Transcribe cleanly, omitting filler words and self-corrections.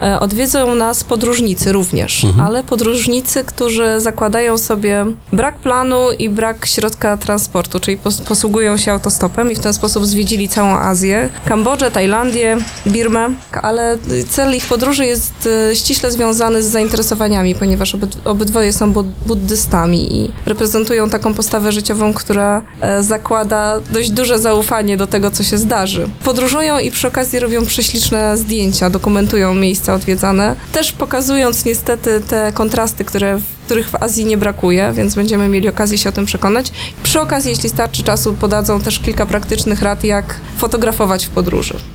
Odwiedzą nas podróżnicy również, ale podróżnicy, którzy zakładają sobie brak planu i brak środka transportu, czyli posługują się autostopem i w ten sposób zwiedzili całą Azję, Kambodżę, Tajlandię, Birmę, ale cel ich podróży jest ściśle związany z zainteresowaniami, ponieważ obydwoje są buddystami i reprezentują taką postawę życiową, która zakłada dość duże zaufanie do tego, co się zdarzy. Podróżują i przy okazji robią prześliczne zdjęcia, dokumentują miejsca odwiedzane, też pokazując niestety te kontrasty, których w Azji nie brakuje, więc będziemy mieli okazję się o tym przekonać. Przy okazji, jeśli starczy czasu, podadzą też kilka praktycznych rad, jak fotografować w podróży.